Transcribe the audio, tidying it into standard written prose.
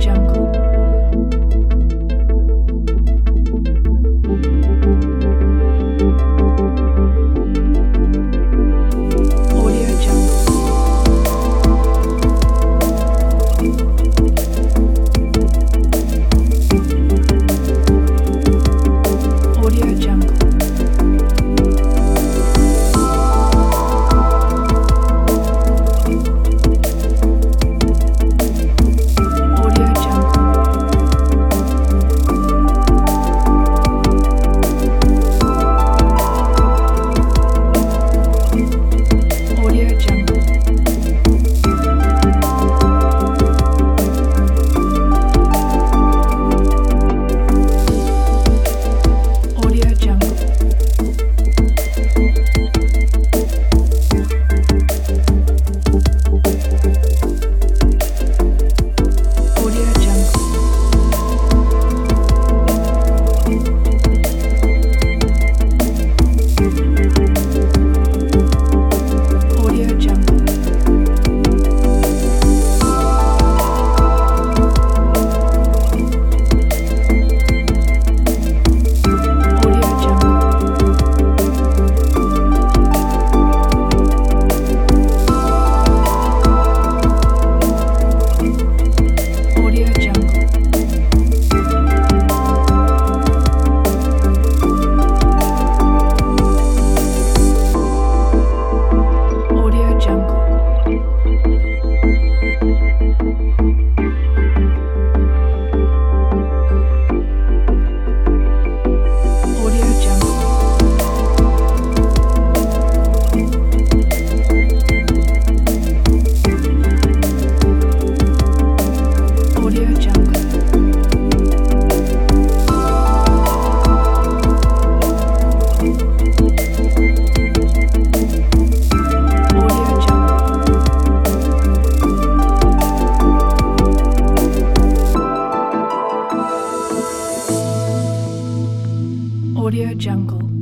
Jungle. Audio Jungle. Audio Jungle. Audio Jungle. Audio Jungle. Audio Jungle. Audio Jungle. Audio Jungle. Audio Jungle. Audio Jungle. Audio Jungle. Audio Jungle. Audio Jungle. Audio Jungle. Audio Jungle.